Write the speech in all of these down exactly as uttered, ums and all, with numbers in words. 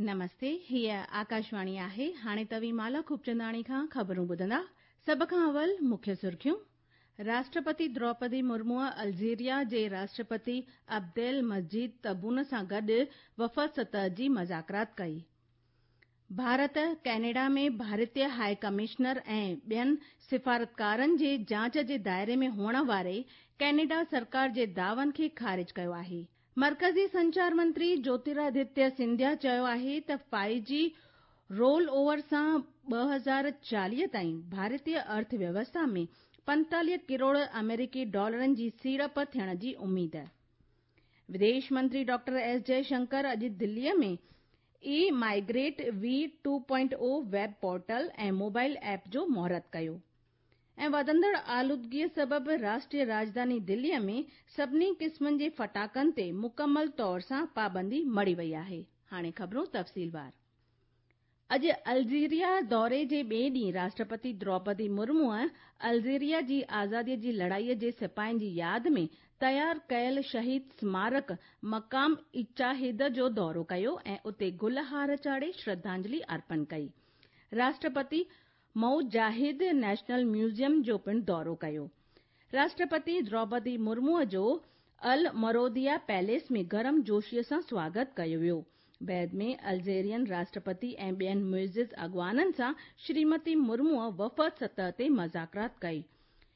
नमस्ते, हीअ आकाशवाणी आहे। हाणे तव्हीं माला खूबचंदाणी खां ख़बरूं ॿुधंदा। सभ खां अवल मुख्य सुर्खियूं। राष्ट्रपति द्रौपदी मुर्मूअ अल्जीरिया जे राष्ट्रपति अब्देल मजीद तबून सां गॾु वफ़द सतह जी मज़ाकरात कई। भारत कैनेडा में भारतीय हाई कमिश्नर ऐं ॿियनि सिफ़ारतकारनि जे जांच जे दायरे में हुअण वारे कैनेडा सरकार जे दावनि खे ख़ारिज कयो आहे। मर्कज़ी संचार मंत्री ज्योतिरादित्य सिंधिया चयो आहे त फाइव जी रोल ओवर सां ॿ हज़ार चालीह ताईं भारतीय अर्थव्यवस्था में पंतालीह किरोड़ अमेरिकी डॉलरनि जी सीड़प थियण जी उमीद। विदेश मंत्री डॉक्टर एस जयशंकर अॼु दिल्लीअ में e migrate V two point O web portal ऐं मोबाइल ऐप जो महूरत कयो। ऐं वधंदड़ आलूदगीअ सबबि राष्ट्रीय राजधानी दिल्लीअ में सभिनी क़िस्मनि जे फटाकनि ते मुकमल तौर सां पाबंदी मड़ी वई आहे। हाणे ख़बरूं तफ़सीलवार। अॼु अल्जीरिया दौरे जे ॿिए ॾींहुं राष्ट्रपति द्रौपदी मुर्मूअ अल्जीरिया जी आज़ादीअ जी लड़ाईअ जे सिपाहियुनि जी यादि में तयार कयल शहीद स्मारक मक़ाम इचाहिद जो दौरो कयो ऐं उते गुलहार चाढ़े श्रद्धांजलि अर्पण कई। राष्ट्रपति मऊजाहिद नेशनल म्यूज़ियम जो पिणु दौरो कयो। राष्ट्रपति द्रौपदी मुर्मूअ जो अल मरोदिया पैलेस में गरम जोशीअ सां स्वागत कयो वियो। बैदि में अल्जेरियन राष्ट्रपति ऐं ॿियनि मुइज़िज़ अॻवाननि सां श्रीमती मुर्मूअ वफ़द सतह ते मज़ाकरात कई।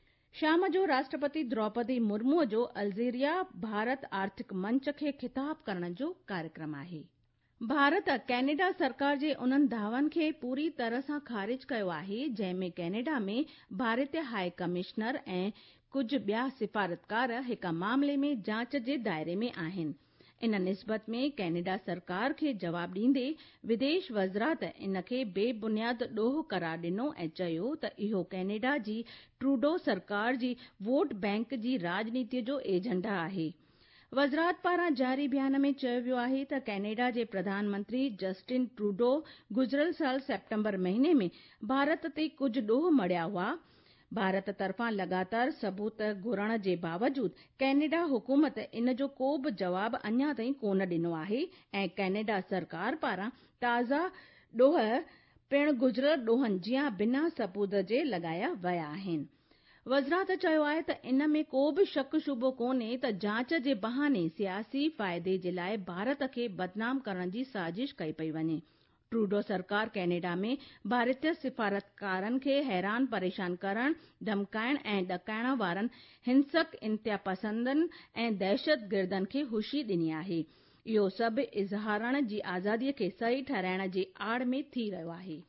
शाम जो राष्ट्रपति द्रौपदी मुर्मूअ जो अल्जीरिया भारत आर्थिक मंच खे ख़िताब करण जो कार्यक्रम आहे। भारत कैनेडा सरकार जे उन्हनि दावनि खे पूरी तरह सां ख़ारिज कयो आहे जंहिं में कैनेडा में भारतीय हाई कमिश्नर ऐं कुझु ॿिया सिफ़ारतकार हिक मामले में जांच जे दायरे में आहिनि। इन निस्बत में कैनेडा सरकार खे जवाब ॾींदे विदेश वज़रात इन खे बेबुनियाद ॾोह करार ॾिनो ऐं चयो त इहो कैनेडा जी ट्रूडो सरकार जी वोट बैंक जी राजनीतिअ जो एजेंडा आहे। वज़रात पारां जारी बयान में चयो वियो आहे त कैनेडा जे प्रधानमंत्री जस्टिन ट्रूडो गुज़िरियल साल सेप्टेम्बर महीने में भारत ते कुझु ॾोह मढ़िया हुआ। भारत तरफ़ां लगातार सबूत घुरण जे बावजूद कैनेडा हुकूमत इन जो को बि जवाब अञा ताईं कोन ॾिनो आहे ऐं कैनेडा सरकार पारां ताज़ा ॾोह पिणु गुज़िरियल ॾोहनि जियां बिना सबूत जे लॻाया विया आहिनि। वज़रात चयो आहे त इन में को बि शक शुबो कोन्हे त जांच जे बहाने सियासी फ़ाइदे जे लाइ भारत खे बदनाम करण जी साज़िश कई पई वञे। ट्रूडो सरकार कैनेडा में भारतीय सिफ़ारतकारनि खे हैरान परेशान करण, धमकाइण ऐं ॾकाइण वारनि हिंसक इंतिहा पसंदनि ऐं दहशतगिर्दनि खे हुशी ॾिनी आहे। इहो सभु इज़हारण जी आज़ादीअ खे सही ठहिराइण जे आड़ में थी रहियो आहे।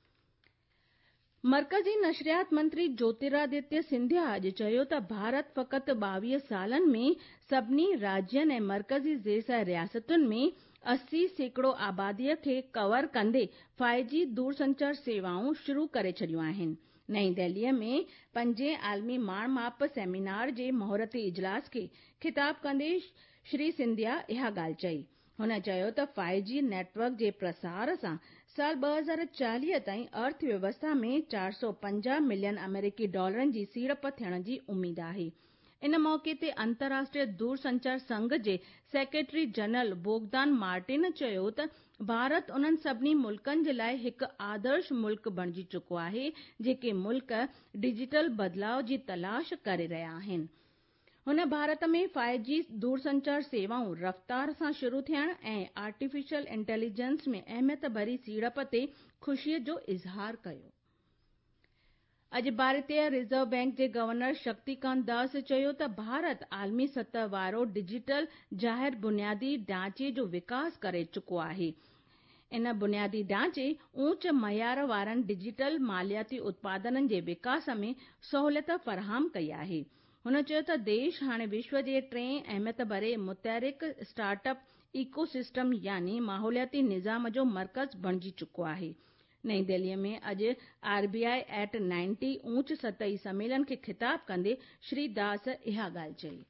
मर्कज़ी नशरियात मंत्री ज्योतिरादित्य सिंधिया अॼु चयो त भारत फ़क़ति ॿावीह सालनि में सभिनी राज्यनि ऐं मर्कज़ी ज़ेर रियासतुनि में असी सैकड़ो आबादीअ खे कवर कंदे फाइव जी दूरसंचार सेवाऊं शुरू करे छॾियूं आहिनि। नईं दिल्लीअ में पंजे आलमी माणमाप सेमिनार जे महूरती इजलास खे ख़िताब कंदे श्री सिंधिया इहा ॻाल्हि चई। हुन चयो त फाइव जी नेटवर्क जे प्रसार सां साल ॿ हज़ार चालीह ताईं अर्थव्यवस्था में चार सौ पंजाह मिलियन अमेरिकी डॉलरनि जी सीड़प थियण जी उमीद आहे। इन मौक़े ते अंतर्राष्ट्रीय दूरसंचार संघ जे सेक्रेटरी जनरल बोगदान मार्टिन चयो त भारत उन्हनि सभिनी मुल्कनि जे लाइ हिकु आदर्श मुल्क बणिजी चुको आहे जेके मुल्क डिजिटल बदिलाव जी तलाश करे रहिया आहिनि। हुन भारत में फाइव जी दूरसंचार सेवाऊं रफ़्तार सां शुरू थियण ऐं आर्टिफिशियल इंटेलिजेंस में अहमियत भरी सीड़प ते ख़ुशीअ जो इज़हार कयो। अॼु भारतीय रिज़र्व बैंक जे गवर्नर शक्तिकांत दास चयो त भारत आलमी सतह वारो डिजिटल ज़ाहिर बुनियादी ढांचे जो विकास करे चुको आहे। इन बुनियादी ढांचे ऊच मयार वारनि डिजिटल मालियाती उत्पादननि जे विकास में सहूलियत फ़राहम कई आहे। हुन चयो त देश हाणे विश्व जे टें अहमियत भरे मुतहरिक स्टार्टअप इकोसिस्टम यानी माहौलियाती निज़ाम जो मर्कज़ बणिजी चुको आहे। नईं दिल्लीअ में अॼु आरबीआई एट नाइंटी ऊच सतही सम्मेलन खे ख़िताब कंदे श्री दास इहा ॻाल्हि चई।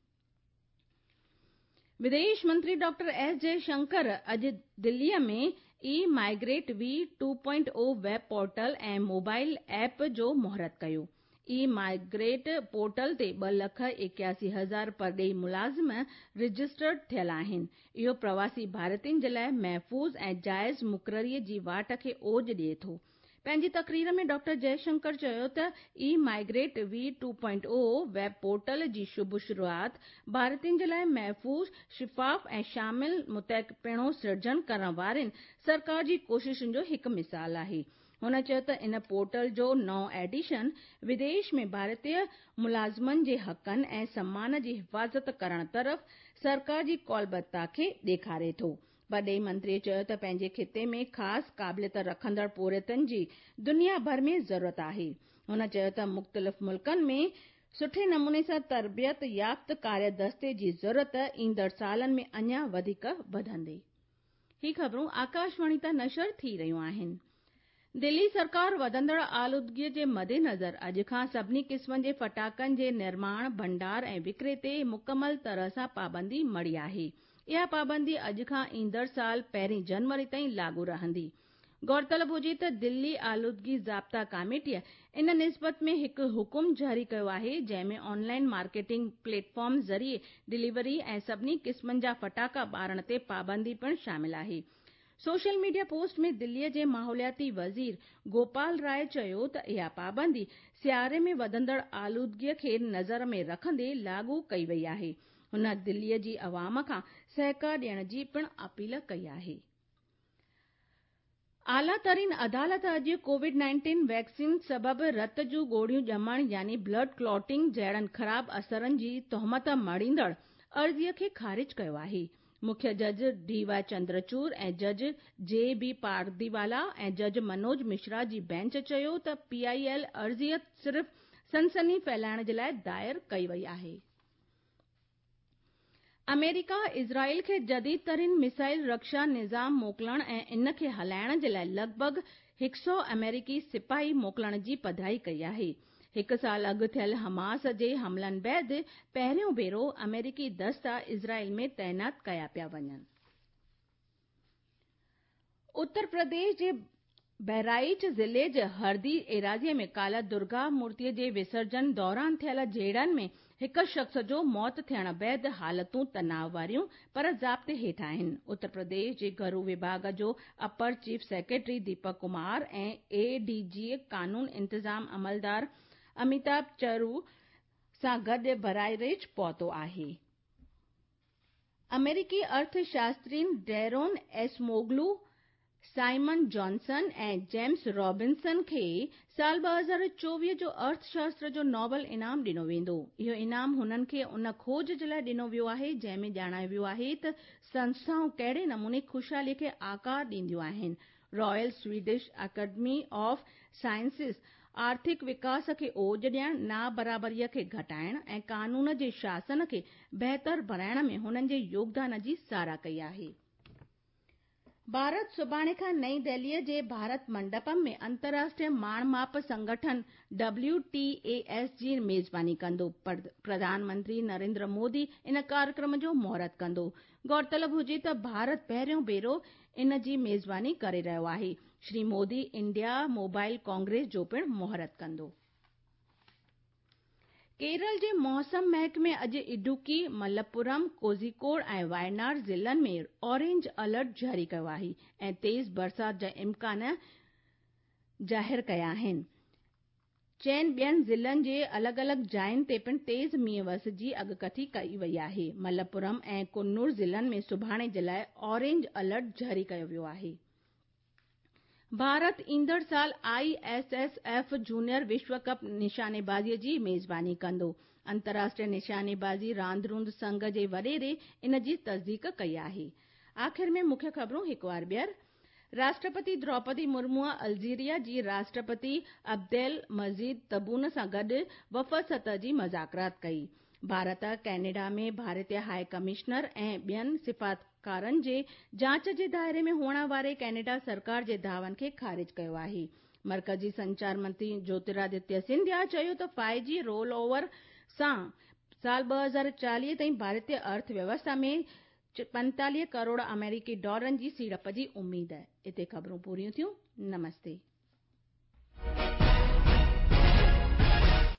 विदेश मंत्री डॉक्टर एस जयशंकर अॼु दिल्लीअ में e migrate V two point O web portal ऐं मोबाइल ऐप जो महूरत कयो। ई माइग्रेट पोर्टल ते ॿ लख एकासी हज़ार परॾेही मुलाज़िम रजिस्टर्ड थियल आहिनि। इहो प्रवासी भारतीयुनि जे लाइ महफ़ूज़ ऐं जाइज़ मुक़ररीअ जी वाट खे ओज ॾिए थो। पंहिंजी तक़रीर में डॉक्टर जयशंकर चयो त e migrate V two point O web portal जी शुभ शुरूआति भारतीयुनि जे लाइ महफ़ूज़, शिफ़ाफ़ ऐं शामिल मुतक़िणो सिरजण करण वारनि सरकार जी कोशिशुनि जो हिकु मिसाल आहे। हुन चयो त इन पोर्टल जो नओं एडिशन विदेश में भारतीय मुलाज़िमनि जे हक़नि ऐं सम्मान जी हिफ़ाज़त करण तरफ़ सरकार जी कौलबद्दता खे ॾेखारे थो। परॾेही मंत्रीअ चयो त पंहिंजे खिते में ख़ासि क़ाबिलियत रखंदड़ पोरियतनि जी दुनिया भर में ज़रूरत आहे। हुन चयो त मुख़्तलिफ़ मुल्कनि में सुठे नमूने सां तरबियत याफ़्त कार्य दस्ते जी ज़रूरत ईंदड़ सालनि में अञा वधीक वधंदी। ही ख़बरूं आकाशवाणी तां नशर थी रहियूं आहिनि। दिल्ली सरकार वधंदड़ आलूदगीअ जे मद्देनज़र अॼु खां सभिनी क़िस्मनि जे फटाकनि जे निर्माण, भंडार ऐं विक्रे ते मुकमल तरह सां पाबंदी मड़ी आहे। इहा पाबंदी अॼु खां ईंदड़ साल पहिरीं जनवरी ताईं लागू रहंदी। गौरतलब हुजे त दिल्ली आलूदगी ज़ाब्ता कमेटीअ इन निस्बत में हिकु हुकुम जारी कयो आहे, जंहिं में ऑनलाइन मार्केटिंग प्लेटफॉर्म ज़रिए डिलीवरी ऐं सभिनी क़िस्मनि जा फटाका ॿारण ते पाबंदी पिणु शामिल आहे। सोशल मीडिया पोस्ट में दिल्लीअ जे माहौलियाती वज़ीर गोपाल राय चयो त इहा पाबंदी सियारे में वधंदड़ आलूदगीअ खे नज़र में रखंदे लागू कई वई आहे। हुन दिल्लीअ जी अवाम खां सहकार ॾियण जी पिणु अपील कई आहे। आला तरीन अदालत अॼु कोविड नाइंटीन वैक्सीन सबबि रत जूं गोड़ियूं ॼमण यानी ब्लड क्लॉटिंग जहिड़नि ख़राब असरनि जी तहमत मड़ींदड़ अर्ज़ीअ खे ख़ारिज कयो आहे। मुख्य जज डी वाई चंद्रचूड़ ऐं जज जे बी पारदीवाला ऐं जज मनोज मिश्रा जी बेंच चयो त पीआईएल अर्ज़ीअ सिर्फ़ सनसनी फैलाइण जे लाइ दायर कई वई आहे। अमेरिका इज़राइल खे जदीद तरीन मिसाइल रक्षा निज़ाम मोकिलण ऐं इन खे हलाइण जे लाइ लॻभॻ हिकु सौ अमेरिकी सिपाही मोकिलण जी पधिराई कई आहे। हिकु साल अॻु थियल हमास जे हमलनि बैदि पहिरियों भेरो अमेरिकी दस्ता इज़राइल में तैनात कया पिया वञनि। उत्तर प्रदेश जे बहराइच ज़िले जे हरदी एराज़ीअ में काल्ह दुर्गा मूर्तिअ जे विसर्जन दौरान थियल झेड़नि में हिक शख़्स जो मौत थियण बैदि हालतूं तनाव वारियूं पर ज़ाब्ते हेठि आहिनि। उत्तर प्रदेश जे घरू विभाग जो upper chief secretary Deepak Kumar ऐं एडीजी कानून इंतज़ाम अमलदार अमिताभ चरू सां गॾु बहराइच पहुतो आहे। अमेरिकी अर्थशास्त्री डैरोन एसमोगलू, साइमन जॉनसन ऐं जेम्स रॉबिन्सन खे साल ॿ हज़ार चोवीह जो अर्थशास्त्र जो नोबल इनाम ॾिनो वेंदो। इहो इनाम हुननि खे उन खोज जे लाइ ॾिनो वियो आहे जंहिं में ॼाणायो वियो आहे त संस्थाऊं कहिड़े नमूने ख़ुशहालीअ खे आकार ॾींदियूं आहिनि। Royal Swedish academy of sciences आर्थिक विकास खे ओज ॾियण, नाबराबरीअ खे घटाइण ऐं कानून जे शासन खे बहितर बणाइण में हुननि जे योगदान जी साराह कई आहे। भारत सुभाणे खां नई दिल्लीअ जे भारत मंडपम में अंतर्राष्ट्रीय माणमाप संगठन W T A S G मेज़बानी कंदो। प्रधानमंत्री नरेंद्र मोदी इन कार्यक्रम जो महूरत कंदो। गौरतलब हुजे त भारत पहिरियों भेरो इन जी मेज़बानी करे रहियो आहे। Shri Modi India mobile congress जो पिणु महूरत कंदो। केरल जे मौसम महकमे अॼु इडुक्की, मलप्पुरम, कोझिकोड ऐं वायनाड ज़िलनि में ऑरेंज अलर्ट जारी कयो आहे ऐं तेज़ बरसात जा इम्कान ज़ाहिर कया आहिनि। चइनि ॿियनि ज़िलनि जे अलॻि अलॻि जायुनि ते पिणु तेज़ मींहुं वस जी अॻकथी कई वई आहे। मलप्पुरम ऐं कुन्नूर ज़िलनि में सुभाणे जे लाइ ऑरेंज अलर्ट जारी कयो वियो आहे। भारत ईंदड़ साल I S S F junior विश्व कप निशानेबाज़ीअ जी मेज़बानी कंदो। अंतर्राष्ट्रीय निशानेबाज़ी रांदरूंद संघ जे वॾेरे इन जी तस्दीक कई आहे। आख़िर में मुख्य ख़बरूं हिकु बार ॿीहर। राष्ट्रपति द्रौपदी मुर्मूअ अल्जीरिया जी राष्ट्रपति अब्देल मजीद तबून सां गॾु वफ़द सतह जी मुज़ाकरात कई। भारत कैनेडा में भारतीय हाई कमिश्नर ऐं ॿियनि सिफ़ारतकारनि जे जांच जे दायरे में हुअण वारे कैनेडा सरकार जे दावनि खे ख़ारिज कयो आहे। मर्कज़ी संचार मंत्री ज्योतिरादित्य सिंधिया चयो त फाइव जी रोल ओवर सां साल ॿ हज़ार चालीह ताईं भारतीय अर्थव्यवस्था में पंतालीह करोड़ अमेरिकी डॉलरनि जी सीड़प जी उमीद। इते ख़बरूं पूरियूं थियूं। नमस्ते।